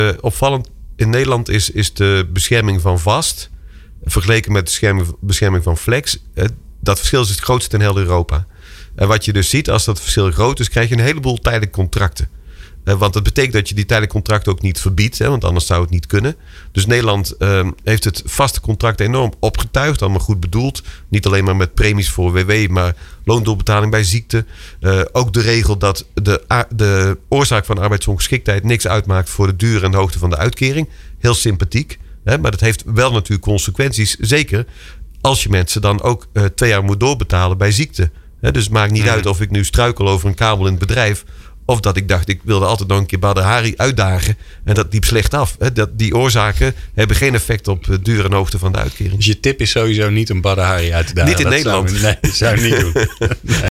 Opvallend in Nederland is de bescherming van vast vergeleken met de bescherming van flex. Dat verschil is het grootste in heel Europa. En wat je dus ziet, als dat verschil groot is, krijg je een heleboel tijdelijke contracten. Want dat betekent dat je die tijdelijke contracten ook niet verbiedt. Want anders zou het niet kunnen. Dus Nederland heeft het vaste contract enorm opgetuigd. Allemaal goed bedoeld. Niet alleen maar met premies voor WW, maar loondoorbetaling bij ziekte. Ook de regel dat de oorzaak van arbeidsongeschiktheid niks uitmaakt voor de duur en de hoogte van de uitkering. Heel sympathiek. Maar dat heeft wel natuurlijk consequenties. Zeker als je mensen dan ook 2 jaar moet doorbetalen bij ziekte. Dus het maakt niet uit of ik nu struikel over een kabel in het bedrijf. Of dat ik dacht, ik wilde altijd nog een keer Badr Hari uitdagen. En dat liep slecht af. Die oorzaken hebben geen effect op de duur en hoogte van de uitkering. Dus je tip is sowieso niet om Badr Hari uit te dagen? Niet in Nederland. Dat zou ik niet doen. Nee.